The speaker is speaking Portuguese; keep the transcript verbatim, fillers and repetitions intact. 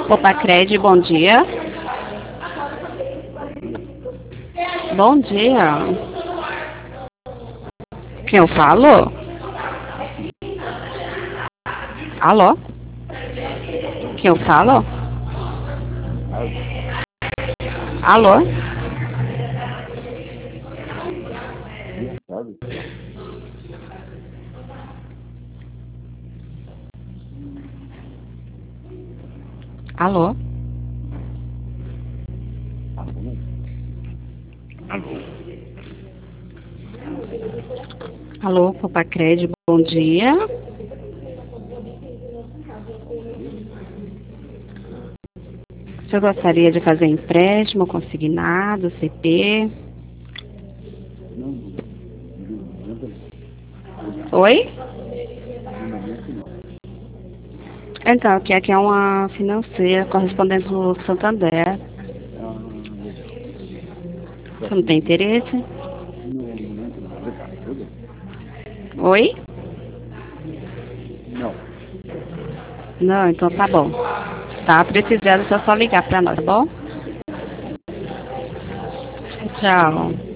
Opa, Cred, bom dia. Bom dia. Quem eu falo? Alô? Quem eu falo? Alô? Alô? Alô, Opa, Cred, bom dia. Você gostaria de fazer empréstimo consignado, C P? Oi? Então, que aqui é uma financeira correspondente do Santander. Você não tem interesse? Oi? Não, então tá bom. Tá precisando, é só ligar pra nós, tá bom? Tchau.